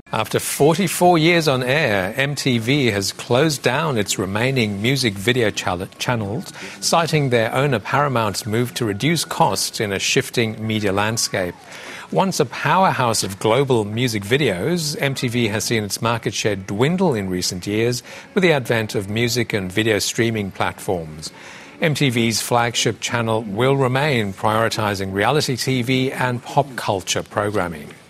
After 44 years on air, MTV has closed down its remaining music video channels, citing their owner Paramount's move to reduce costs in a shifting media landscape. Once a powerhouse of global music videos, MTV has seen its market share dwindle in recent years with the advent of music and video streaming platforms. MTV's flagship channel will remain, prioritizing reality TV and pop culture programming.